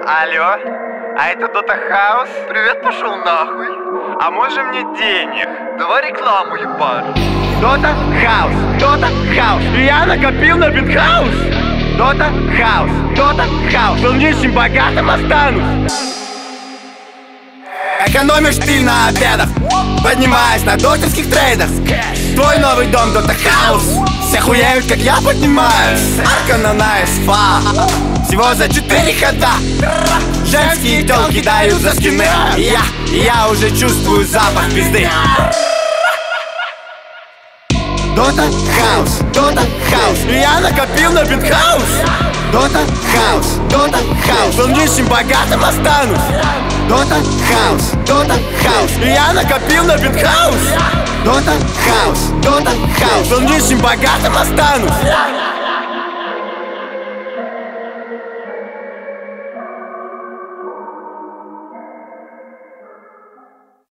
Алло, а это Дота Хаус? Привет, пошел нахуй. А можешь мне денег? Давай рекламу, ебать. Дота Хаус, Дота Хаус. Я накопил на битхаус. Дота Хаус, Дота Хаус. Полнейшим богатым останусь. Экономишь ты на обедах, поднимаясь на дотовских трейдах. Твой новый дом Дота Хаус. Все хуеют, как я поднимаюсь. Аркана на СФА. Всего за 4 хода. Женские тёлки дают за скины. Я уже чувствую запах пизды. Дота Хаус, Дота Хаус. Я накопил на битхаус. Дота Хаус, Дота Хаус. Полнейшим богатым останусь. Дота Хаус, Дота Хаус. Я накопил на битхаус. Дота Хаус, Дота Хаус. Полнейшим богатым останусь.